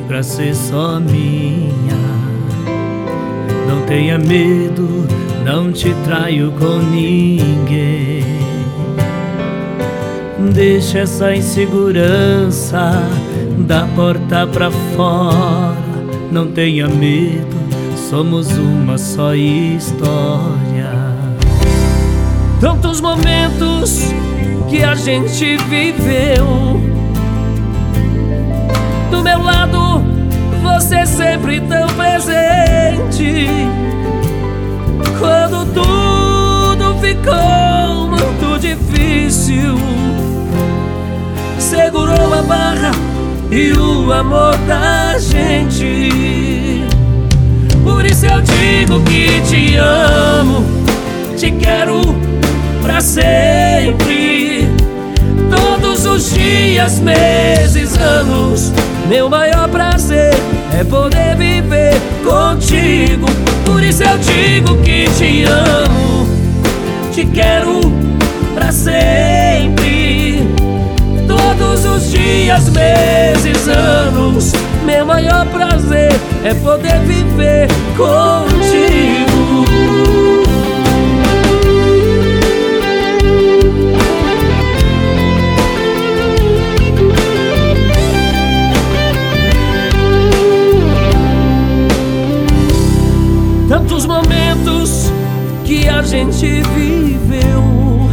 pra ser só minha. Não tenha medo, não te traio com ninguém. Deixa essa insegurança da porta pra fora. Não tenha medo, somos uma só história. Tantos momentos que a gente viveu. Do meu lado, você sempre tão presente. Quando tudo ficou muito difícil, segurou a barra e o amor da gente. Por isso eu digo que te amo, te quero pra sempre. Todos os dias, meses, anos, meu maior prazer é poder viver contigo. Por isso eu digo que te amo, te quero pra sempre. Todos os dias, meses, anos, meu maior prazer é poder viver contigo. Tantos momentos que a gente viveu.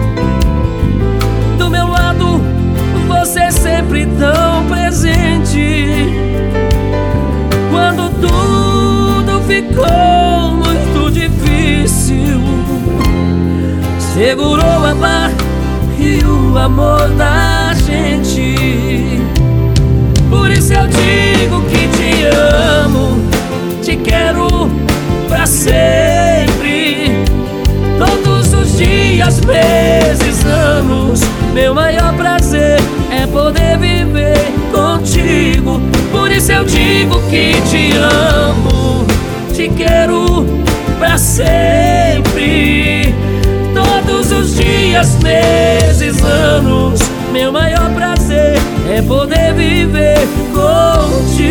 Do meu lado, você sempre tão presente. Quando tudo ficou muito difícil, segurou a barra e o amor da gente. Por isso eu digo que te amo, te quero pra sempre. Todos os dias, meses, anos, meu maior prazer é poder viver contigo. Por isso eu digo que te amo, te quero pra sempre. Todos os dias, meses, anos, meu maior prazer é poder viver contigo.